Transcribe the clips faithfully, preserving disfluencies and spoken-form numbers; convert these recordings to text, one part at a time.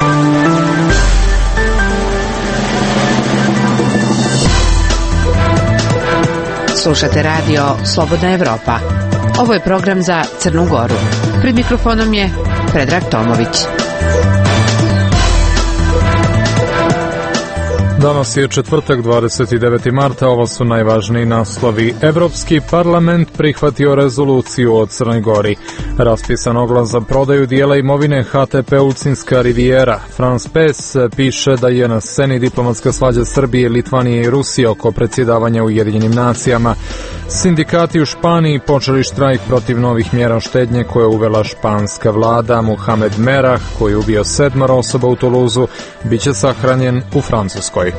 Slušate radio Slobodna Evropa. Ovo je program za Crnu Goru. Pred mikrofonom je Predrag Tomović. Danas je četvrtak, dvadeset deveti marta, ovo su najvažniji naslovi. Evropski parlament prihvatio rezoluciju o Crnoj Gori. Raspisan oglas za prodaju dijela imovine H T P Ulcinska rivijera. France Presse piše da je na sceni diplomatska svađa Srbije, Litvanije i Rusije oko predsjedavanja Ujedinjenim nacijama. Sindikati u Španiji počeli štrajk protiv novih mjera štednje koje je uvela španska vlada. Mohamed Merah, koji je ubio sedmoro osoba u Tuluzu, bit će sahranjen u Francuskoj.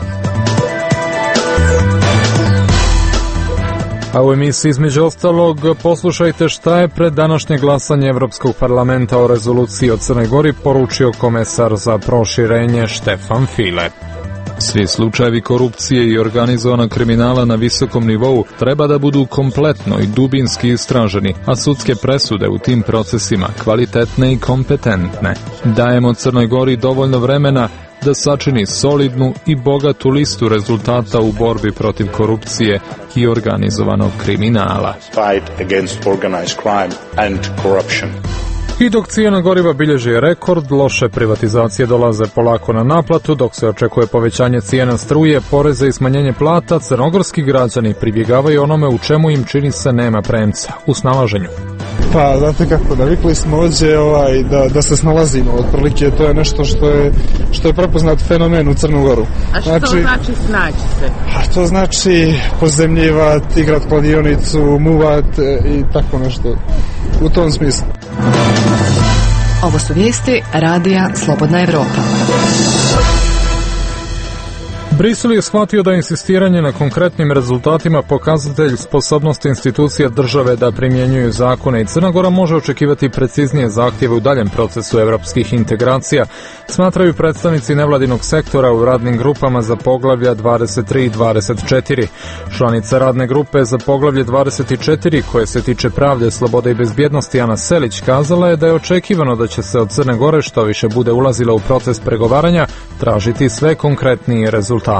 A u emisiji između ostalog poslušajte šta je pred današnje glasanje Evropskog parlamenta o rezoluciji o Crnoj Gori poručio komesar za proširenje Štefan File. Svi slučajevi korupcije i organizovanog kriminala na visokom nivou treba da budu kompletno i dubinski istraženi, a sudske presude u tim procesima kvalitetne i kompetentne. Dajemo Crnoj Gori dovoljno vremena da sačini solidnu i bogatu listu rezultata u borbi protiv korupcije i organizovanog kriminala. Fight against organized crime and corruption. I dok cijena goriva bilježi rekord, loše privatizacije dolaze polako na naplatu, dok se očekuje povećanje cijena struje, poreza i smanjenje plata, crnogorski građani pribjegavaju onome u čemu im čini se nema premca, u snalaženju. Pa, znate kako, navikli smo ovdje ovaj, da, da se snalazimo, otprilike to je nešto što je, što je prepoznat fenomen u Crnu Goru. A što znači, znači snaći se? A to znači pozemljivat, igrat kladionicu, muvat i tako nešto, u tom smislu. Ovo su vijesti radija Slobodna Evropa. Brisel je shvatio da insistiranje na konkretnim rezultatima pokazatelj sposobnosti institucija države da primjenjuju zakone i Crna Gora može očekivati preciznije zahtjeve u daljem procesu evropskih integracija, smatraju predstavnici nevladinog sektora u radnim grupama za poglavlja dvadeset tri i dvadeset četiri. Članica radne grupe za poglavlje dvadeset četiri, koje se tiče pravde, slobode i bezbjednosti, Ana Selić, kazala je da je očekivano da će se od Crne Gore, što više bude ulazila u proces pregovaranja, tražiti sve konkretniji rezultati.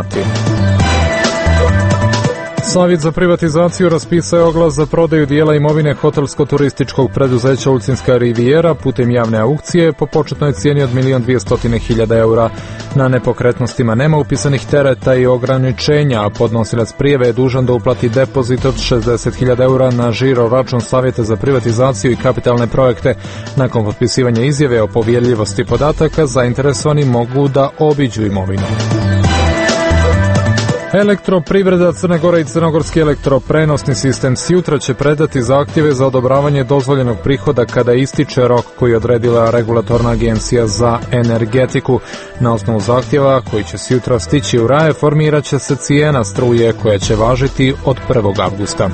Savjet za privatizaciju raspisao je oglas za prodaju dijela imovine hotelsko-turističkog preduzeća Ulcinska rivijera putem javne aukcije po početnoj cijeni od milion dvjesto hiljada eura. Na nepokretnostima nema upisanih tereta i ograničenja, a podnosilac prijave je dužan da uplati depozit od šezdeset hiljada eura na žiro račun Savjeta za privatizaciju i kapitalne projekte. Nakon potpisivanja izjave o povjerljivosti podataka, zainteresovani mogu da obiđu imovinu. Elektroprivreda Crne Gore i crnogorski elektroprenosni sistem sutra će predati zahtjeve za odobravanje dozvoljenog prihoda kada ističe rok koji je odredila regulatorna agencija za energetiku. Na osnovu zahtjeva koji će sutra stići u Raje, formirat će se cijena struje koja će važiti od prvog avgusta.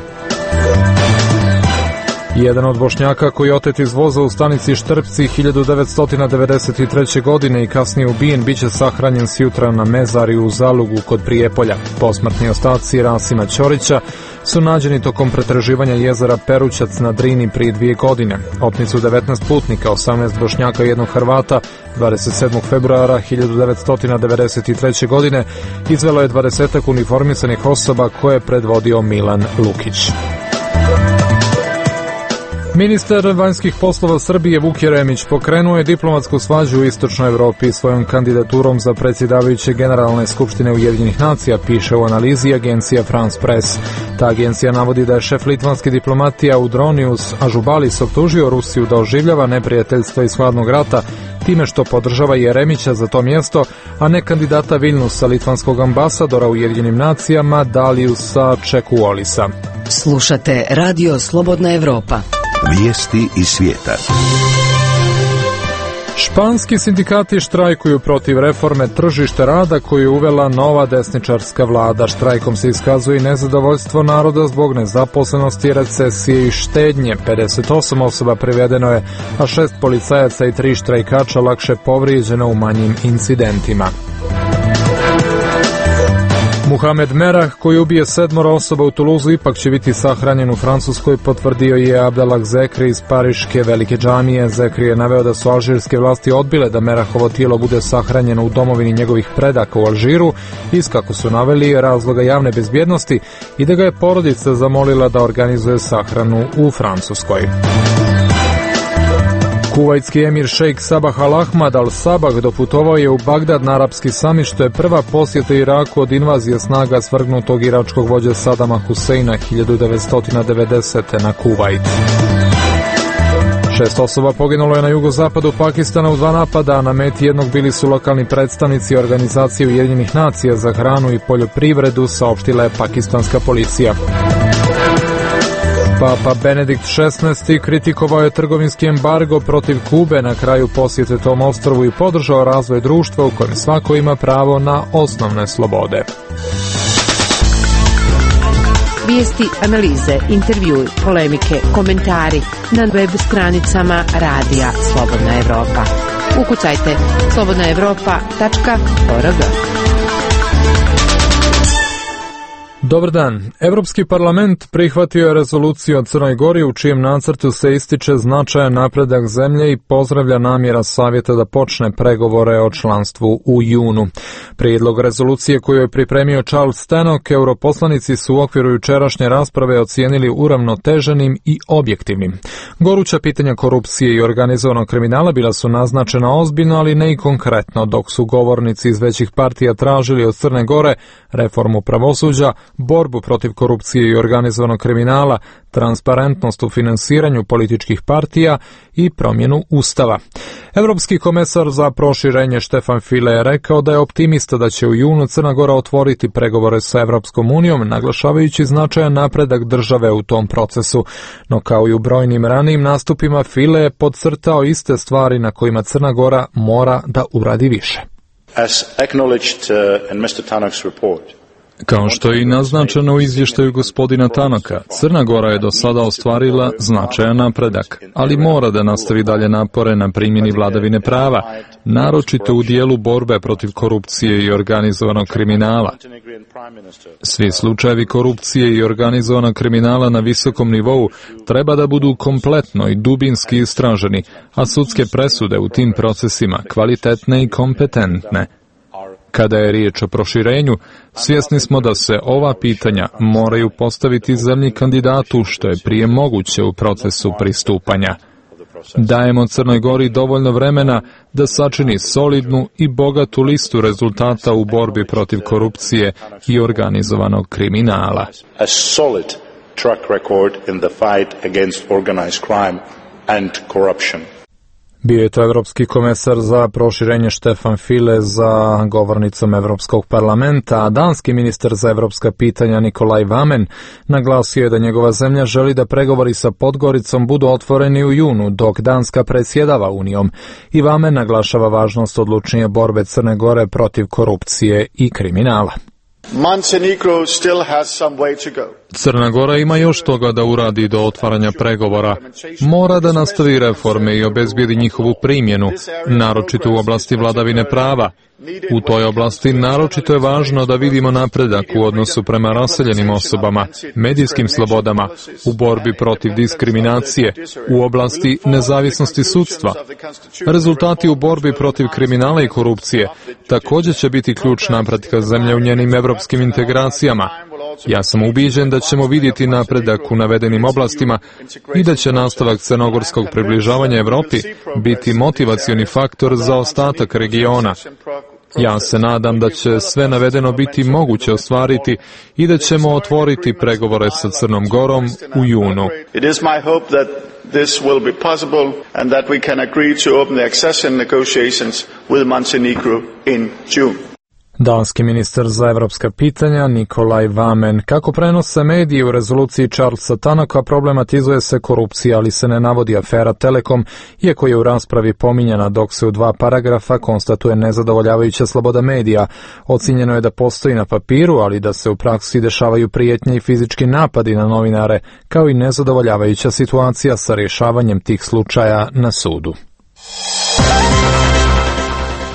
Jedan od Bošnjaka koji je otet iz voza u stanici Štrpci hiljadu devetsto devedeset treće. godine i kasnije ubijen biće sahranjen sjutra na mezariju u Zalugu kod Prijepolja. Posmrtni ostaci Rasima Ćorića su nađeni tokom pretraživanja jezera Perućac na Drini prije dvije godine. Otmicu devetnaest putnika, osamnaest Bošnjaka i jednog Hrvata, dvadeset sedmog februara hiljadu devetsto devedeset treće. godine izvelo je dvadesetak uniformisanih osoba koje je predvodio Milan Lukić. Ministar vanjskih poslova Srbije Vuk Jeremić pokrenuo je diplomatsku svađu u Istočnoj Evropi svojom kandidaturom za predsjedavajuće Generalne skupštine Ujedinjenih nacija, piše u analizi agencija France Presse. Ta agencija navodi da je šef litvanske diplomatije Audronius Ažubalis optužio Rusiju da oživljava neprijateljstvo iz hladnog rata time što podržava Jeremića za to mjesto, a ne kandidata Vilnusa, litvanskog ambasadora u Ujedinjenim nacijama Daliusa Čekuolisa. Slušate radio Slobodna Evropa. Vijesti iz svijeta. Španski sindikati štrajkuju protiv reforme tržišta rada koju je uvela nova desničarska vlada. Štrajkom se iskazuje i nezadovoljstvo naroda zbog nezaposlenosti, recesije i štednje. pedeset osam osoba privedeno je, a šest policajaca i tri štrajkača lakše povrijeđeno u manjim incidentima. Muhamed Merah, koji ubije sedmoro osoba u Tuluzu, ipak će biti sahranjen u Francuskoj, potvrdio je Abdellah Zekri iz Pariške velike džamije. Zekri je naveo da su alžirske vlasti odbile da Merahovo tijelo bude sahranjeno u domovini njegovih predaka u Alžiru, iz, kako su naveli, razloga javne bezbjednosti, i da ga je porodica zamolila da organizuje sahranu u Francuskoj. Kuvajtski emir šejk Sabah al-Ahmad al-Sabah doputovao je u Bagdad na arapski samit, što je prva posjeta Iraku od invazije snaga svrgnutog iračkog vođe Sadama Huseina hiljadu devetsto devedesete. na Kuvajt. Šest osoba poginulo je na jugozapadu Pakistana u dva napada, a na meti jednog bili su lokalni predstavnici Organizacije Ujedinjenih nacija za hranu i poljoprivredu, saopštila je pakistanska policija. Papa Benedikt šesnaesti kritikovao je trgovinski embargo protiv Kube na kraju posjete tom ostrvu i podržao razvoj društva u kojem svako ima pravo na osnovne slobode. Vijesti, analize, intervjui, polemike, komentari na web stranicama Radija Slobodna Evropa. Ukucajte slobodna evropa tačka org. Dobar dan. Evropski parlament prihvatio je rezoluciju o Crnoj Gori u čijem nacrtu se ističe značajan napredak zemlje i pozdravlja namjera savjeta da počne pregovore o članstvu u junu. Prijedlog rezolucije koju je pripremio Charles Tannock, europoslanici su u okviru jučerašnje rasprave ocijenili uravnoteženim i objektivnim. Goruća pitanja korupcije i organizovanog kriminala bila su naznačena ozbiljno, ali ne i konkretno, dok su govornici iz većih partija tražili od Crne Gore reformu pravosuđa, borbu protiv korupcije i organizovanog kriminala, transparentnost u finansiranju političkih partija i promjenu ustava. Evropski komesar za proširenje Štefan File je rekao da je optimista da će u junu Crna Gora otvoriti pregovore sa Evropskom unijom, naglašavajući značajan napredak države u tom procesu. No kao i u brojnim ranijim nastupima, File je podcrtao iste stvari na kojima Crna Gora mora da uradi više. As acknowledged uh, in mister Tannock's report, Kao što je i naznačeno u izvještaju gospodina Tannoka, Crna Gora je do sada ostvarila značajan napredak, ali mora da nastavi dalje napore na primjeni vladavine prava, naročito u dijelu borbe protiv korupcije i organizovanog kriminala. Svi slučajevi korupcije i organizovanog kriminala na visokom nivou treba da budu kompletno i dubinski istraženi, a sudske presude u tim procesima kvalitetne i kompetentne. Kada je riječ o proširenju, svjesni smo da se ova pitanja moraju postaviti zemlji kandidatu što je prije moguće u procesu pristupanja. Dajemo Crnoj Gori dovoljno vremena da sačini solidnu i bogatu listu rezultata u borbi protiv korupcije i organizovanog kriminala. a solid track record in the fight against organized crime and corruption. Bio je to evropski komesar za proširenje Štefan File za govornicom Evropskog parlamenta, a danski ministar za evropska pitanja Nikolaj Vamen naglasio je da njegova zemlja želi da pregovori sa Podgoricom budu otvoreni u junu, dok Danska predsjedava Unijom. I Vamen naglašava važnost odlučnije borbe Crne Gore protiv korupcije i kriminala. Montenegro still has some way to go. Crna Gora ima još toga da uradi do otvaranja pregovora. Mora da nastavi reforme i obezbijedi njihovu primjenu, naročito u oblasti vladavine prava. U toj oblasti naročito je važno da vidimo napredak u odnosu prema raseljenim osobama, medijskim slobodama, u borbi protiv diskriminacije, u oblasti nezavisnosti sudstva. Rezultati u borbi protiv kriminala i korupcije također će biti ključ napretka zemlje u njenim evropskim integracijama. Ja sam ubijeđen da ćemo vidjeti napredak u navedenim oblastima i da će nastavak crnogorskog približavanja Evropi biti motivacioni faktor za ostatak regiona. Ja se nadam da će sve navedeno biti moguće ostvariti i da ćemo otvoriti pregovore sa Crnom Gorom u junu. It is my hope that this will be possible and that we can agree to open the accession negotiations with Montenegro in June. Danski ministar za evropska pitanja Nikolaj Vamen. Kako prenose mediji, u rezoluciji Charlesa Tannocka problematizuje se korupcija, ali se ne navodi afera Telekom, iako je u raspravi pominjana, dok se u dva paragrafa konstatuje nezadovoljavajuća sloboda medija. Ocijenjeno je da postoji na papiru, ali da se u praksi dešavaju prijetnje i fizički napadi na novinare, kao i nezadovoljavajuća situacija sa rješavanjem tih slučaja na sudu.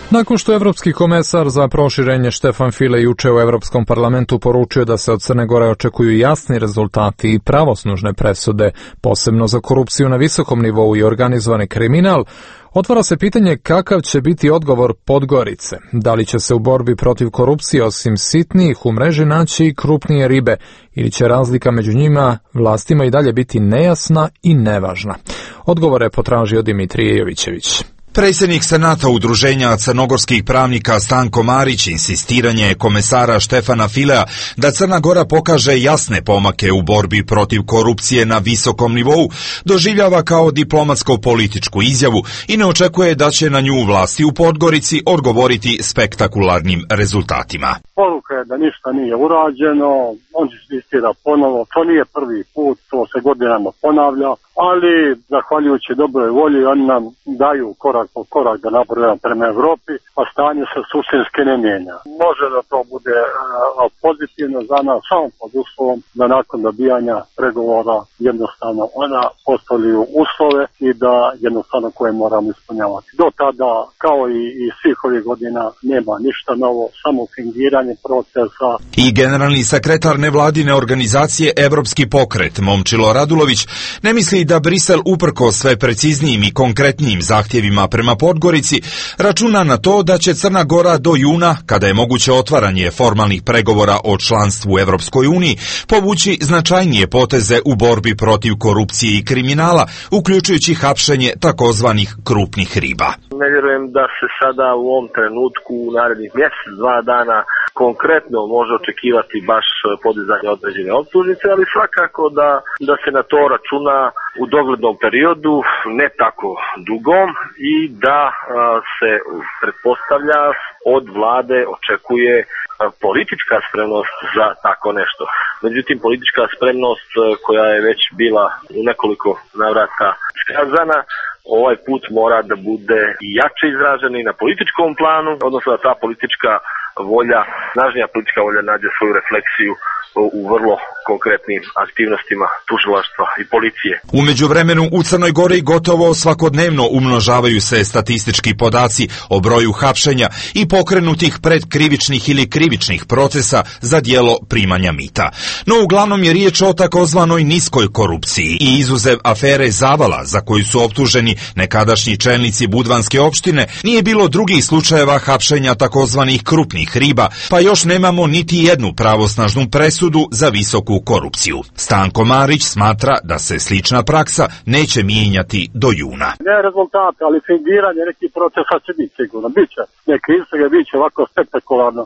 Nakon što je evropski komesar za proširenje Štefan File juče u Evropskom parlamentu poručio da se od Crne Gore očekuju jasni rezultati i pravosnužne presude, posebno za korupciju na visokom nivou i organizovani kriminal, otvara se pitanje kakav će biti odgovor Podgorice. Da li će se u borbi protiv korupcije osim sitnijih u mreži naći i krupnije ribe ili će razlika među njima vlastima i dalje biti nejasna i nevažna? Odgovor je potražio Dimitrije Jovićević. Predsjednik Senata Udruženja crnogorskih pravnika Stanko Marić insistiranje komesara Štefana Filea da Crna Gora pokaže jasne pomake u borbi protiv korupcije na visokom nivou doživljava kao diplomatsko-političku izjavu i ne očekuje da će na nju vlasti u Podgorici odgovoriti spektakularnim rezultatima. Poruka je da ništa nije urađeno, on insistira ponovo, to nije prvi put, to se godinama ponavlja, ali zahvaljujući dobroj volji oni nam daju korak po korak da napredujemo prema Evropi, a stanje se suštinski ne mijenja. Može da to bude uh, pozitivno za nas, samo pod uslovom da nakon dobijanja pregovora jednostavno ona postavljaju uslove i da jednostavno koje moramo ispunjavati. Do tada, kao i, i svih ovih godina, nema ništa novo, samo fingiranje procesa. I generalni sekretar nevladine organizacije Evropski pokret Momčilo Radulović ne misli da Brisel uprko sve preciznijim i konkretnijim zahtjevima prema Podgorici računa na to da će Crna Gora do juna, kada je moguće otvaranje formalnih pregovora o članstvu u Evropskoj uniji, povući značajnije poteze u borbi protiv korupcije i kriminala, uključujući hapšenje takozvanih krupnih riba. Ne vjerujem da se sada u ovom trenutku u narednih mjesec, dva dana konkretno može očekivati baš podizanje određene optužnice, ali svakako da, da se na to računa u doglednom periodu, ne tako dugom, i da a, se pretpostavlja od vlade očekuje a, politička spremnost za tako nešto. Međutim, politička spremnost a, koja je već bila u nekoliko navrata iskazana, ovaj put mora da bude i jače izražena i na političkom planu, odnosno da ta politička volja, snažnija politička volja nađe svoju refleksiju u vrlo konkretnim aktivnostima tužilaštva i policije. U međuvremenu u Crnoj Gori gotovo svakodnevno umnožavaju se statistički podaci o broju hapšenja i pokrenutih predkrivičnih ili krivičnih procesa za djelo primanja mita. No uglavnom je riječ o takozvanoj niskoj korupciji i izuzev afere Zavala za koju su optuženi nekadašnji čelnici Budvanske opštine, nije bilo drugih slučajeva hapšenja takozvanih krupnih riba, pa još nemamo niti jednu pravosnažnu presudu za visoku korupciju. Stanko Marić smatra da se slična praksa neće mijenjati do juna. Ne rezultat, ali fingiranje nekih procesa će biti sigurno. Biće neke istrage, biće ovako spektakularno,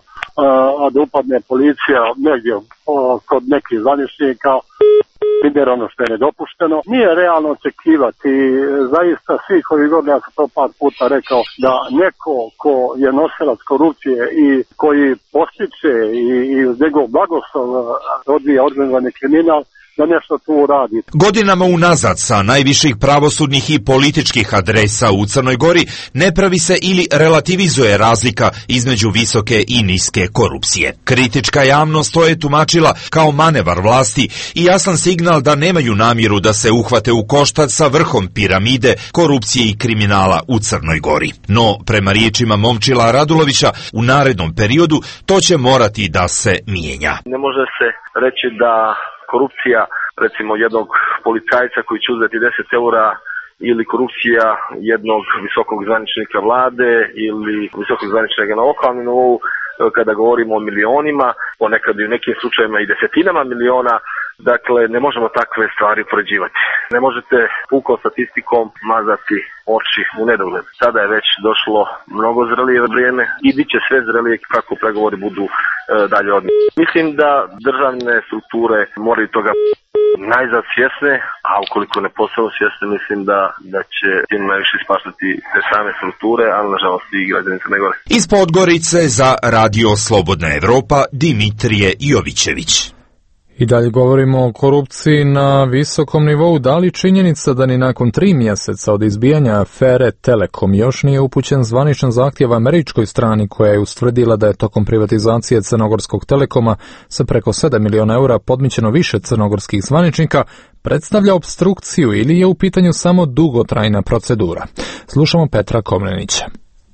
a da upadne policija negdje kod nekih zvaničnika, primjer ono što je nedopušteno. Nije realno očekivati, zaista svih ovih godina, ja sam to par puta rekao, da neko ko je nosilac korupcije i koji postiče i, i uz njegov blagoslov odvija organizovani kriminal, da nešto tu uradi. Godinama unazad sa najviših pravosudnih i političkih adresa u Crnoj Gori ne pravi se ili relativizuje razlika između visoke i niske korupcije. Kritička javnost to je tumačila kao manevar vlasti i jasan signal da nemaju namjeru da se uhvate u koštac sa vrhom piramide korupcije i kriminala u Crnoj Gori. No, prema riječima Momčila Radulovića, u narednom periodu to će morati da se mijenja. Ne može se reći da korupcija, recimo jednog policajca koji će uzeti deset eura, ili korupcija jednog visokog zvaničnika vlade ili visokog zvaničnika na lokalnom nivou, kada govorimo o milionima, ponekad i u nekim slučajevima i desetinama miliona, dakle ne možemo takve stvari upoređivati. Ne možete pukom statistikom mazati oči u nedogled. Sada je već došlo mnogo zrelije vrijeme i bit će sve zrelije kako pregovori budu e, dalje odmah. Mislim da državne strukture moraju toga najzad svjesne, a ukoliko ne postanu svjesne, mislim da, da će tim najviše ispaštati te same strukture, ali nažalost i građani Crne Gore. Iz Podgorice za Radio Slobodna Evropa, Dimitrije Jovićević. I dalje govorimo o korupciji na visokom nivou. Da li činjenica da ni nakon tri mjeseca od izbijanja afere Telekom još nije upućen zvaničan zahtjev američkoj strani koja je ustvrdila da je tokom privatizacije Crnogorskog Telekoma sa preko sedam miliona eura podmićeno više crnogorskih zvaničnika, predstavlja opstrukciju ili je u pitanju samo dugotrajna procedura? Slušamo Petra Komnenića.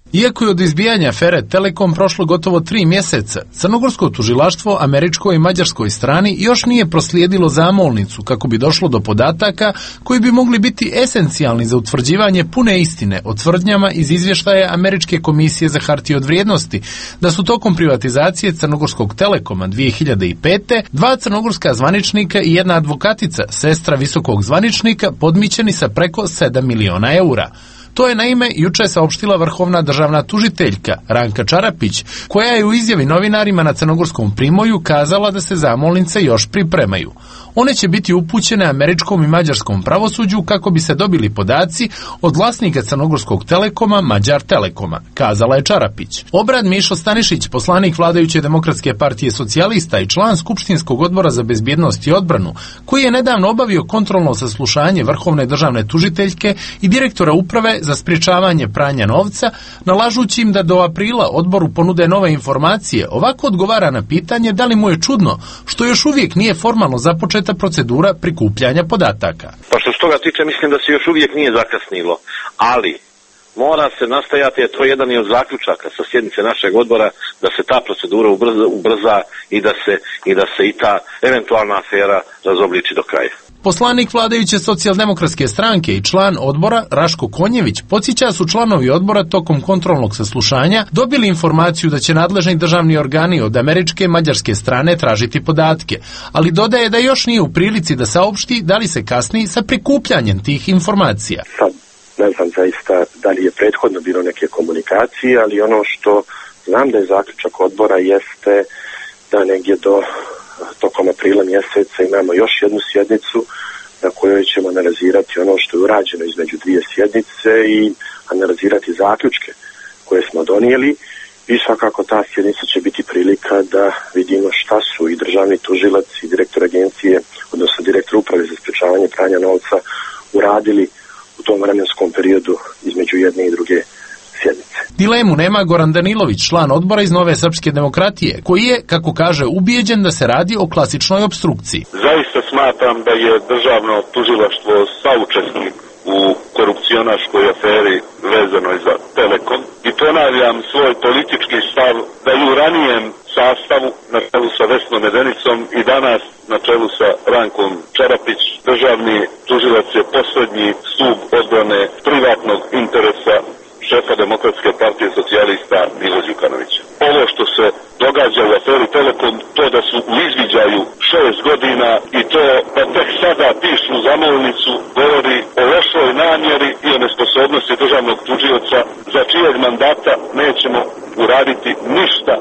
Iako je od izbijanja afere Telekom prošlo gotovo tri mjeseca, crnogorsko tužilaštvo američkoj i mađarskoj strani još nije proslijedilo zamolnicu kako bi došlo do podataka koji bi mogli biti esencijalni za utvrđivanje pune istine o tvrdnjama iz izvještaja Američke komisije za hartije od vrijednosti, da su tokom privatizacije crnogorskog Telekoma dvije hiljade pete dva crnogorska zvaničnika i jedna advokatica, sestra visokog zvaničnika, podmićeni sa preko sedam miliona eura. To je naime juče saopštila vrhovna državna tužiteljka Ranka Čarapić, koja je u izjavi novinarima na Crnogorskom Primorju kazala da se zamolnice još pripremaju. One će biti upućene američkom i mađarskom pravosuđu kako bi se dobili podaci od vlasnika Crnogorskog Telekoma, Mađar Telekoma, kazala je Čarapić. Obrad Mišo Stanišić, poslanik vladajuće Demokratske partije socijalista i član Skupštinskog odbora za bezbjednost i odbranu, koji je nedavno obavio kontrolno saslušanje vrhovne državne tužiteljke i direktora uprave za sprječavanje pranja novca, nalažući im da do aprila odboru ponude nove informacije, ovako odgovara na pitanje da li mu je čudno što još uvijek nije formalno započeta procedura prikupljanja podataka. Pa što se toga tiče, mislim da se još uvijek nije zakasnilo, ali mora se nastajati, je to jedan i od zaključaka sa sjednice našeg odbora, da se ta procedura ubrza, ubrza i da se i da se i ta eventualna afera razobliči do kraja. Poslanik vladajuće socijaldemokratske stranke i član odbora Raško Konjević podsjeća su članovi odbora tokom kontrolnog saslušanja dobili informaciju da će nadležni državni organi od američke i mađarske strane tražiti podatke, ali dodaje da još nije u prilici da saopšti da li se kasni sa prikupljanjem tih informacija. Sad ne znam zaista da li je prethodno bilo neke komunikacije, ali ono što znam da je zaključak odbora jeste da negdje do tokom aprila mjeseca imamo još jednu sjednicu na kojoj ćemo analizirati ono što je urađeno između dvije sjednice i analizirati zaključke koje smo donijeli i svakako ta sjednica će biti prilika da vidimo šta su i državni tužilac i direktor agencije, odnosno direktor uprave za sprječavanje pranja novca uradili u tom vremenskom periodu između jedne i druge sjednice. Dilemu nema Goran Danilović, član odbora iz Nove srpske demokratije, koji je, kako kaže, ubijeđen da se radi o klasičnoj opstrukciji. Zaista smatram da je državno tužilaštvo saučesnik u korupcionaškoj aferi vezanoj za Telekom i ponavljam svoj politički stav da i u ranijem sastavu na čelu sa Vesnom Medenicom i danas na čelu sa Rankom Čarapić državni tužilac je posljednji stup odbrane privatnog interesa šefa Demokratske partije socijalista Mila Đukanovića. Ovo što se događa u aferi Telekom, to da su u izviđaju šest godina i to da tek sada pišu zamolnicu, govori o lošoj namjeri i o nesposobnosti državnog tužioca za čijeg mandata nećemo uraditi ništa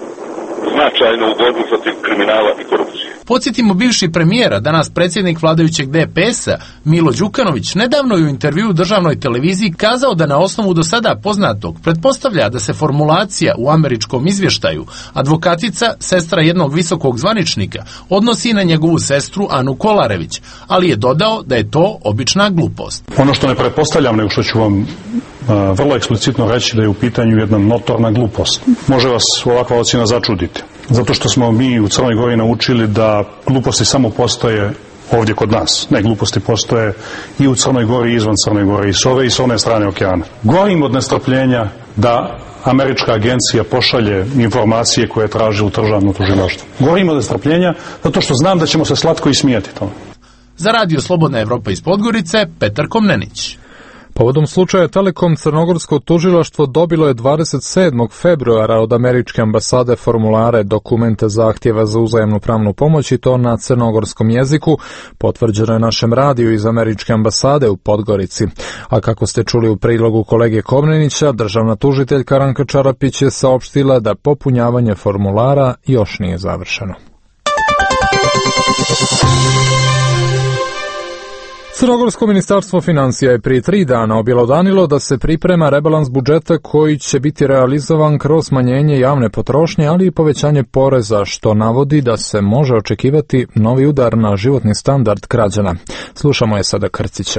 značajno u borbi protiv kriminala i korupcije. Podsjetimo, bivši premijera, danas predsjednik vladajućeg D P S-a, Milo Đukanović, nedavno je u intervjuu u državnoj televiziji kazao da na osnovu do sada poznatog pretpostavlja da se formulacija u američkom izvještaju advokatica, sestra jednog visokog zvaničnika, odnosi na njegovu sestru Anu Kolarević, ali je dodao da je to obična glupost. Ono što ne pretpostavljam, nego što ću vam a, vrlo eksplicitno reći da je u pitanju jedna notorna glupost. Može vas ovakva ocjena začuditi. Zato što smo mi u Crnoj Gori naučili da gluposti samo postoje ovdje kod nas. Ne, gluposti postoje i u Crnoj Gori i izvan Crne Gore, i s ove i s one strane okeana. Govorim od nestrpljenja da američka agencija pošalje informacije koje traži u državno tužilaštvo. Govorim od nestrpljenja zato što znam da ćemo se slatko ismijeti tome. Za Radio Slobodna Evropa iz Podgorice, Petar Komnenić. Povodom slučaja Telekom, crnogorsko tužilaštvo dobilo je dvadeset sedmog februara od američke ambasade formulare dokumente zahtjeva za uzajamnu pravnu pomoć i to na crnogorskom jeziku, potvrđeno je našem radiju iz američke ambasade u Podgorici. A kako ste čuli u prilogu kolege Komnenića, državna tužiteljka Ranka Čarapić je saopštila da popunjavanje formulara još nije završeno. Crnogorsko ministarstvo financija je prije tri dana objelodanilo da se priprema rebalans budžeta koji će biti realizovan kroz smanjenje javne potrošnje, ali i povećanje poreza, što navodi da se može očekivati novi udar na životni standard građana. Slušamo je sada Krcića.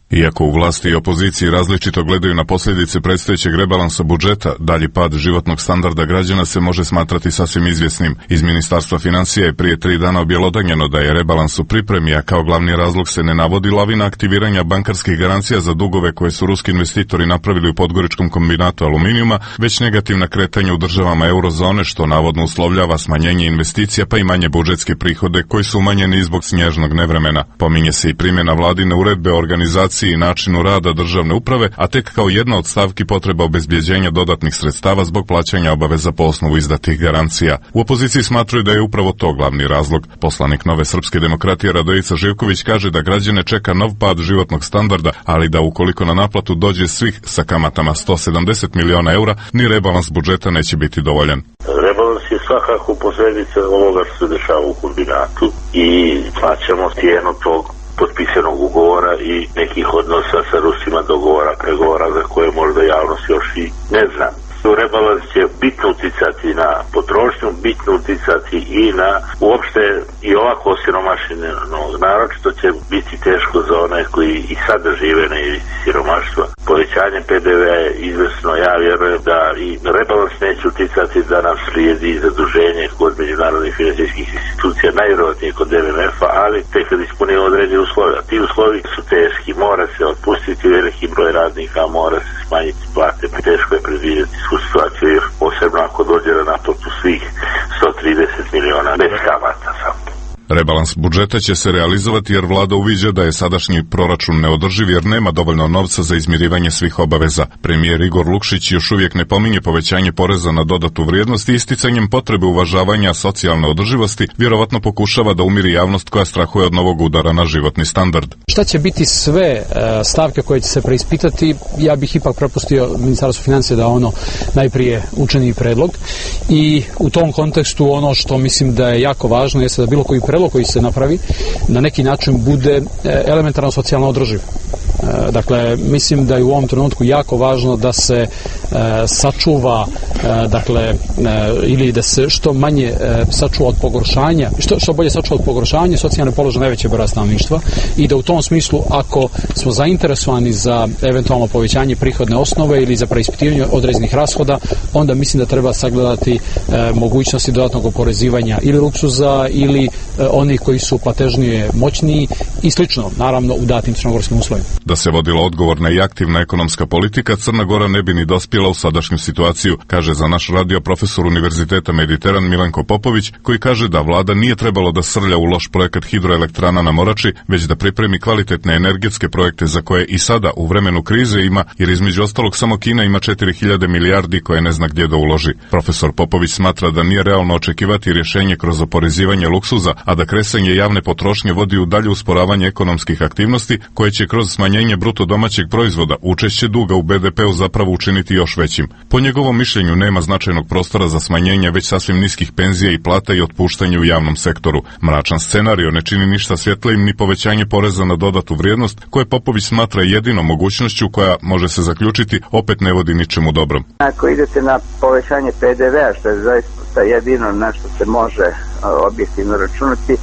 Iako u vlasti i opoziciji različito gledaju na posljedice predstojećeg rebalansa budžeta, dalji pad životnog standarda građana se može smatrati sasvim izvjesnim. Iz Ministarstva financija je prije tri dana objelodanjeno da je rebalans u pripremi, a kao glavni razlog se ne navodi lavina aktiviranja bankarskih garancija za dugove koje su ruski investitori napravili u podgoričkom kombinatu aluminijuma, već negativna kretanja u državama eurozone, što navodno uslovljava smanjenje investicija pa i manje budžetske prihode koji su umanjeni zbog snježnog nevremena. Pominje se i primjena vladine uredbe o organizaciji i načinu rada državne uprave, a tek kao jedna od stavki potreba obezbjeđenja dodatnih sredstava zbog plaćanja obaveza po osnovu izdatih garancija. U opoziciji smatraju da je upravo to glavni razlog. Poslanik Nove srpske demokratije Radojica Živković kaže da građane čeka nov pad životnog standarda, ali da ukoliko na naplatu dođe svih sa kamatama sto sedamdeset miliona eura, ni rebalans budžeta neće biti dovoljan. Rebalans je svakako posljedica ovoga što se dešava u kombinatu i plaćamo cijenu tog potpisanog ugovora i nekih odnosa sa Rusima, dogovora, pregovora za koje možda javnost još i ne zna. Rebalans će bitno uticati na potrošnju, bitno uticati i na uopšte i ovako osiromašeno. Naročito će biti teško za one koji i sada žive na ivici siromaštva. Povećanje pe de ve je izvesno, ja vjerujem da i rebalans neće uticati da nam slijedi zaduženje kod međunarodnih financijskih institucija, najvjerojatnije kod em em ef-a, ali tek kad ispunimo određene uslove. A ti uslovi su teški, mora se otpustiti veliki broj radnika, mora se smanjiti plate, teško je predvidjeti situaciju, jer posebno ako dođe na naplatu svih sto trideset miliona bez kamata samo. Rebalans budžeta će se realizovati jer vlada uviđa da je sadašnji proračun neodrživ jer nema dovoljno novca za izmirivanje svih obaveza. Premijer Igor Lukšić još uvijek ne pominje povećanje poreza na dodatu vrijednost i isticanjem potrebe uvažavanja socijalne održivosti vjerovatno pokušava da umiri javnost koja strahuje od novog udara na životni standard. Šta će biti sve stavke koje će se preispitati, ja bih ipak prepustio Ministarstvu financija da ono najprije učini predlog i u tom kontekstu ono što mislim da je jako važno jeste da bilo koji predlog koji se napravi na neki način bude elementarno socijalno održiv. Dakle, mislim da je u ovom trenutku jako važno da se e, sačuva e, dakle, e, ili da se što manje e, sačuva od pogoršanja, što, što bolje sačuva od pogoršanja socijalne položaje najveće broja stanovništva i da u tom smislu ako smo zainteresovani za eventualno povećanje prihodne osnove ili za preispitivanje određenih rashoda, onda mislim da treba sagledati e, mogućnosti dodatnog oporezivanja ili luksuza ili e, onih koji su platežnije moćniji i slično, naravno u datim crnogorskim uslovima. Da se vodila odgovorna i aktivna ekonomska politika, Crna Gora ne bi ni dospjela u sadašnju situaciju, kaže za naš radio profesor Univerziteta Mediteran Milenko Popović, koji kaže da vlada nije trebalo da srlja u loš projekat hidroelektrana na Morači, već da pripremi kvalitetne energetske projekte za koje i sada u vremenu krize ima, jer između ostalog samo Kina ima četiri hiljade milijardi koje ne zna gdje da uloži. Profesor Popović smatra da nije realno očekivati rješenje kroz oporezivanje luksuza, a da kresanje javne potrošnje vodi u dalje usporavanje ekonomskih aktivnosti koje će kroz smanjenje bruto domaćeg proizvoda učešće duga u be de pe-u zapravo učiniti još većim. Po njegovom mišljenju nema značajnog prostora za smanjenje već sasvim niskih penzija i plata i otpuštanje u javnom sektoru. Mračan scenario ne čini ništa svjetlijim ni povećanje poreza na dodatu vrijednost, koje Popović smatra jedinom mogućnošću koja, može se zaključiti, opet ne vodi ničemu dobrom. Ako idete na povećanje pe de ve-a, što je zaista jedino na što se može objektivno računati,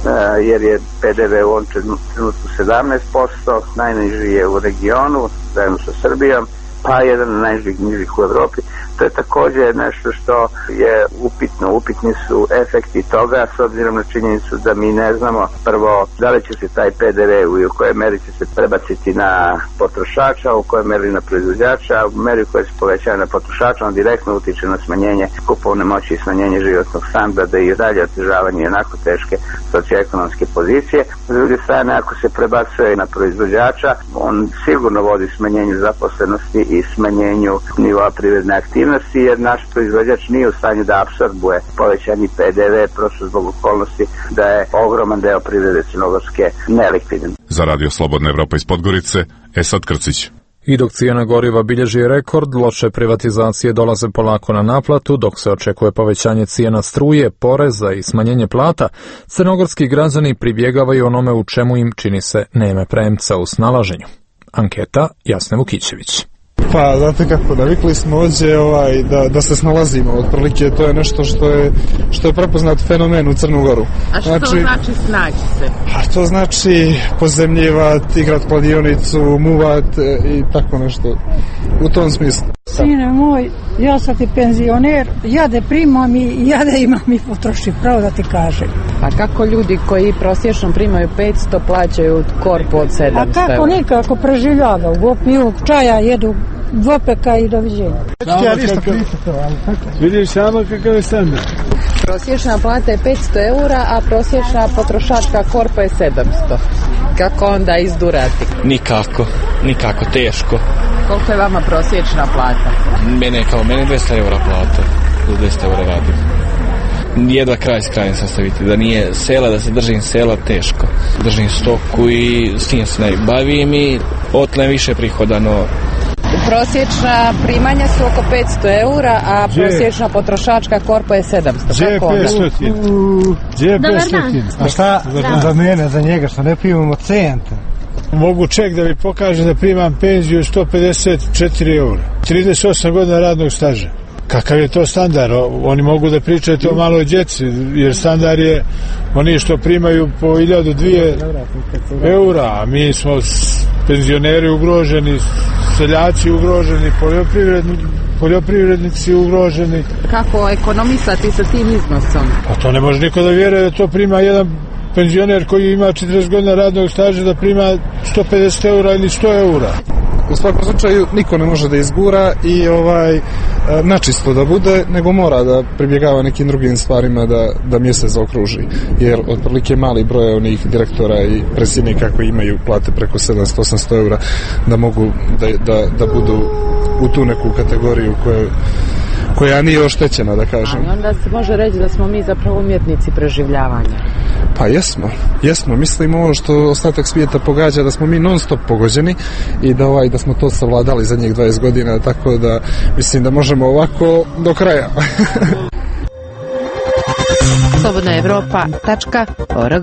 jer je pe de ve u ovom trenutku sedamnaest posto, najniži je u regionu, zajedno sa Srbijom, pa jedan od najnižih nižih u Evropi. To je također nešto što je upitno. Upitni su efekti toga s obzirom na činjenicu da mi ne znamo prvo da li će se taj pe de ve i u kojoj meri će se prebaciti na potrošača, u kojoj meri na proizvođača, u meri koja se povećava na potrošača, on direktno utiče na smanjenje kupovne moći i smanjenje životnog standarda i dalje otežavanje onako teške socioekonomske pozicije. S druge strane, ako se prebacuje na proizvođača, on sigurno vodi smanjenju zaposlenosti i smanjenju nivoa privredne aktivnosti, jer naš proizvođač nije u stanju da apsorbuje povećani pe de ve prosto zbog okolnosti da je ogroman deo privrede crnogorske nelikvidan. Za Radio Slobodna Evropa iz Podgorice, Esad Krcić. I dok cijena goriva bilježi rekord, loše privatizacije dolaze polako na naplatu, dok se očekuje povećanje cijena struje, poreza i smanjenje plata, crnogorski građani pribjegavaju onome u čemu im, čini se, nema premca u snalaženju. Anketa Jasne Vukićević. Pa, znate kako, navikli smo ovdje ovaj, da, da se snalazimo, otprilike to je nešto što je, što je prepoznat fenomen u Crnu Goru. A što znači, znači snaći se? A to znači pozemljivat, igrat kladionicu, muvat i tako nešto, u tom smislu. Sine moj, ja sam ti penzioner, ja da primam i ja da imam i potrošim, pravo da ti kažem. A kako ljudi koji prosječno primaju petsto plaćaju korpu od sedamsto? A kako nikako preživljava, u piju čaja, jedu dvopeka i doviđenja. Vidiš samo kakav je standard. Prosječna plata je petsto eura, a prosječna potrošačka korpa je sedamsto. Kako onda izdurati? Nikako, nikako, teško. Koliko je vama prosječna plata? Mene kao mene dvesta eura plata, dvesta eura radim. Jedva kraj s krajem sastaviti, da nije sela, da se držim sela, teško. Držim stoku i s tim se bavim i otle više prihodano. Prosječna primanja su oko petsto eura, a prosječna potrošačka korpa je sedamsto. Kako onda? Gdje je petsto? A šta za mene, za njega, što ne primamo centa? Mogu ček da mi pokaže da primam penziju sto pedeset četiri eura. trideset osam godina radnog staža. Kakav je to standard? Oni mogu da pričaju to maloj djeci, jer standard je oni što primaju po hiljadu dvije eura, a mi smo penzioneri ugroženi, seljaci ugroženi, poljoprivredni, poljoprivrednici ugroženi. Kako ekonomisati sa tim iznosom? Pa to ne može niko da vjeruje da to prima jedan penzioner koji ima četrdeset godina radnog staža da prima sto pedeset eura ili sto eura. U svakom slučaju niko ne može da izgura i ovaj načisto da bude, nego mora da pribjegava nekim drugim stvarima da, da mjesec zaokruži. Jer otprilike mali broj onih direktora i predsjednika koji imaju plate preko sedamsto osamsto eura da mogu da, da, da budu u tu neku kategoriju koja, koja nije oštećena, da kažem. Ali onda se može reći da smo mi zapravo umjetnici preživljavanja. Pa jesmo, jesmo. Mislim ovo što ostatak svijeta pogađa, da smo mi non stop pogođeni i da ovaj da smo to savladali zadnjih dvadeset godina, tako da mislim da možemo ovako do kraja. slobodna evropa tačka org.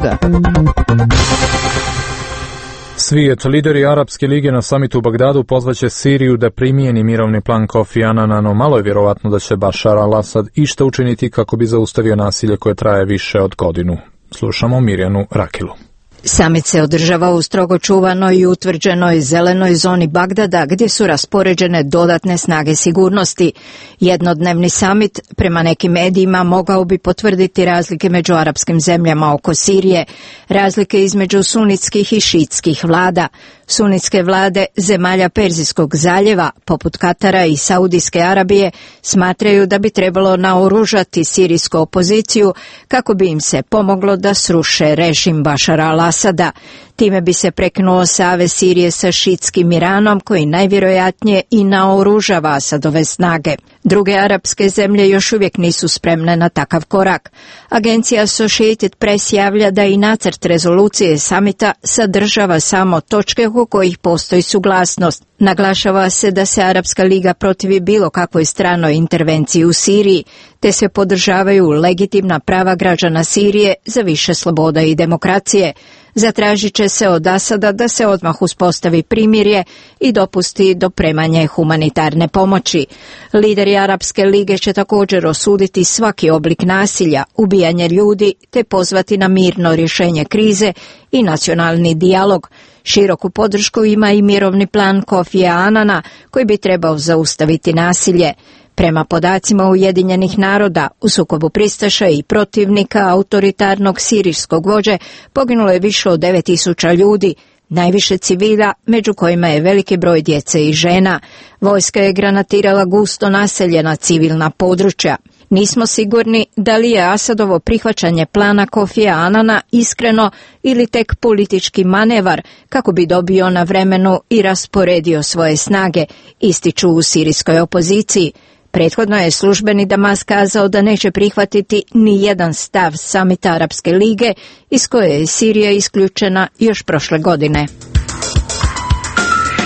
Svijet, lideri Arapske lige na samitu u Bagdadu pozvaće Siriju da primijeni mirovni plan Kofi Annana, no malo je vjerovatno da će Bashar al-Assad išta učiniti kako bi zaustavio nasilje koje traje više od godinu. Slušamo Mirjanu Rakilu. Samit se održava u strogo čuvanoj i utvrđenoj zelenoj zoni Bagdada, gdje su raspoređene dodatne snage sigurnosti. Jednodnevni samit, prema nekim medijima, mogao bi potvrditi razlike među arapskim zemljama oko Sirije, razlike između sunitskih i šiitskih vlada. Sunitske vlade zemalja Perzijskog zaljeva, poput Katara i Saudijske Arabije, smatraju da bi trebalo naoružati sirijsku opoziciju kako bi im se pomoglo da sruše režim Bashara al-Assada. Time bi se preknuo savez Sirije sa šiitskim Iranom, koji najvjerojatnije i naoružava Asadove snage. Druge arapske zemlje još uvijek nisu spremne na takav korak. Agencija Associated Press javlja da i nacrt rezolucije samita sadržava samo točke oko kojih postoji suglasnost. Naglašava se da se Arapska liga protivi bilo kakvoj stranoj intervenciji u Siriji, te se podržavaju legitimna prava građana Sirije za više sloboda i demokracije. Zatražit će se od Asada da se odmah uspostavi primirje i dopusti dopremanje humanitarne pomoći. Lideri Arapske lige će također osuditi svaki oblik nasilja, ubijanje ljudi, te pozvati na mirno rješenje krize i nacionalni dijalog. Široku podršku ima i mirovni plan Kofija Anana, koji bi trebao zaustaviti nasilje. Prema podacima Ujedinjenih naroda, u sukobu pristaša i protivnika autoritarnog sirijskog vođe poginulo je više od devet tisuća ljudi, najviše civila, među kojima je veliki broj djece i žena. Vojska je granatirala gusto naseljena civilna područja. Nismo sigurni da li je Asadovo prihvaćanje plana Kofija Anana iskreno ili tek politički manevar kako bi dobio na vremenu i rasporedio svoje snage, ističu u sirijskoj opoziciji. Prethodno je službeni Damas kazao da neće prihvatiti ni jedan stav samita Arapske lige, iz koje je Sirija isključena još prošle godine.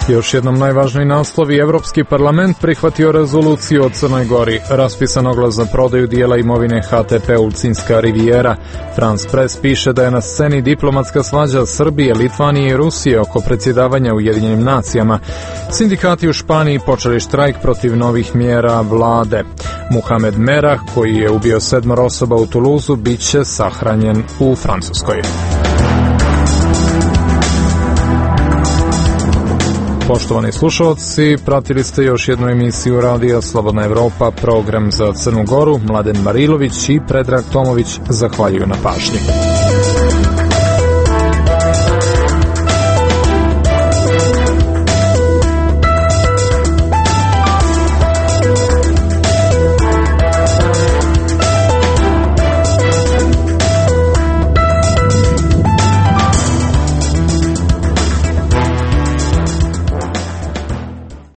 Još jednom najvažniji naslovi. Evropski parlament prihvatio rezoluciju o Crnoj Gori. Raspisan oglas za prodaju dijela imovine H T P Ulcinska rivijera. France Press piše da je na sceni diplomatska svađa Srbije, Litvanije i Rusije oko predsjedavanja Ujedinjenim nacijama. Sindikati u Španiji počeli štrajk protiv novih mjera vlade. Muhamed Merah, koji je ubio sedmoro osoba u Tuluzu, bit će sahranjen u Francuskoj. Poštovani slušalci, pratili ste još jednu emisiju Radija Slobodna Evropa, program za Crnu Goru. Mladen Marilović i Predrag Tomović zahvaljuju na pažnji.